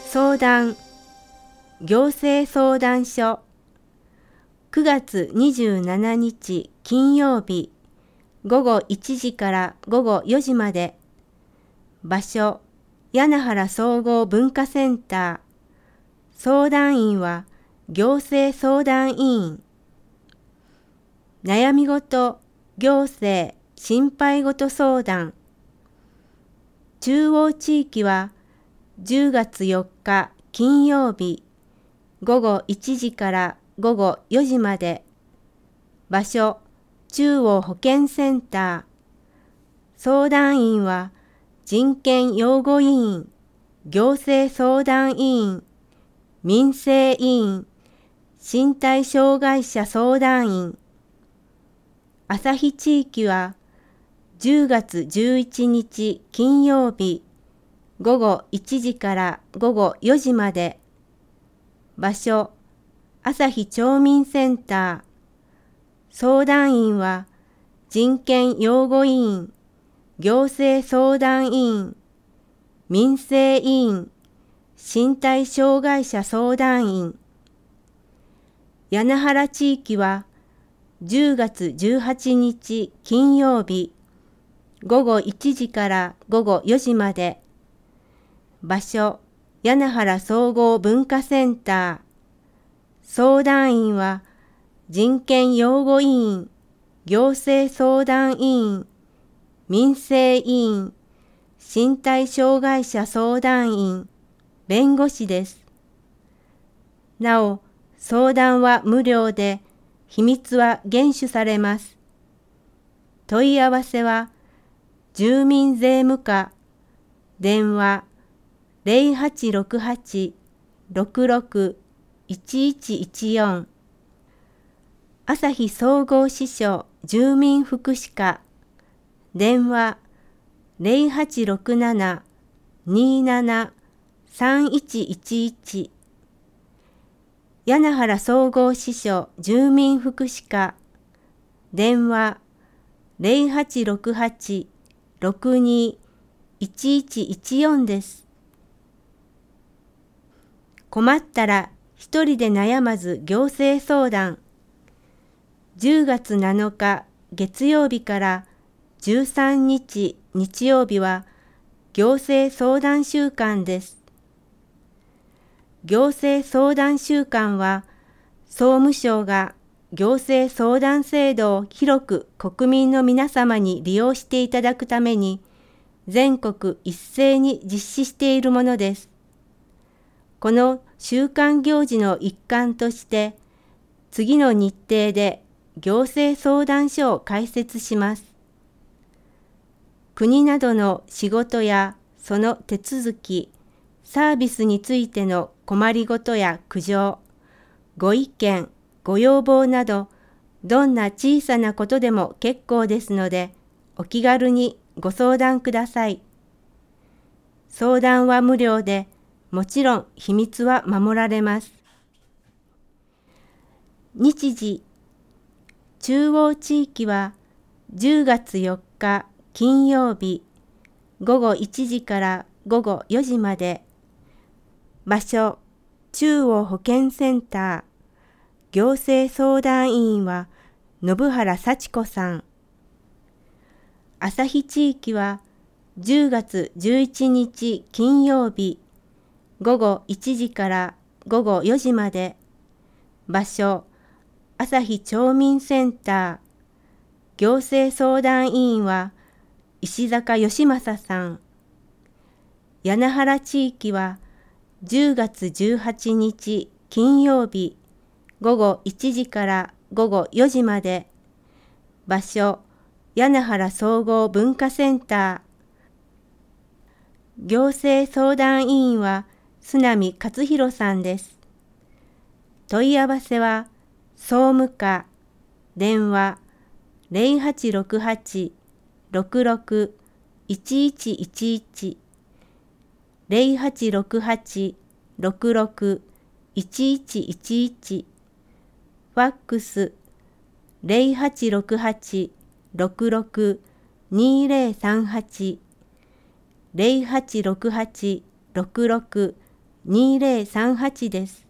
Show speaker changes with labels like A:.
A: 相談行政相談所9月27日金曜日午後1時から午後4時まで。場所柳原総合文化センター。相談員は行政相談委員。悩み事、行政、心配事相談。中央地域は10月4日金曜日午後1時から午後4時まで。場所中央保健センター。相談員は人権擁護委員、行政相談委員、民生委員、身体障害者相談員。旭地域は10月11日金曜日午後1時から午後4時まで。場所旭町民センター。相談員は人権擁護委員、行政相談委員、民生委員、身体障害者相談員。柳原地域は10月18日金曜日午後1時から午後4時まで。場所柳原総合文化センター。相談員は人権擁護委員、行政相談委員、民生委員、身体障害者相談員、弁護士です。なお、相談は無料で、秘密は厳守されます。問い合わせは、住民税務課、電話0868-66-1114。旭総合支所住民福祉課、電話0867-27-3111。柳原総合支所住民福祉課、電話0868-62-1114です。困ったら一人で悩まず行政相談。10月7日月曜日から13日日曜日は行政相談週間です。行政相談週間は総務省が行政相談制度を広く国民の皆様に利用していただくために全国一斉に実施しているものです。この週間行事の一環として次の日程で行政相談所を開設します。国などの仕事やその手続き、サービスについての困りごとや苦情、ご意見、ご要望など、どんな小さなことでも結構ですので、お気軽にご相談ください。相談は無料で、もちろん秘密は守られます。日時、中央地域は10月4日金曜日午後1時から午後4時まで。場所中央保健センター。行政相談委員は信原幸子さん。旭地域は10月11日金曜日午後1時から午後4時まで。場所旭町民センター。行政相談委員は石坂義正さん。柳原地域は10月18日金曜日午後1時から午後4時まで。場所柳原総合文化センター。行政相談委員は須波勝弘さんです。問い合わせは総務課、電話0868-66-1111 0868-66-1111。ファックス0868-66-2038 0868-66-2038 2038です。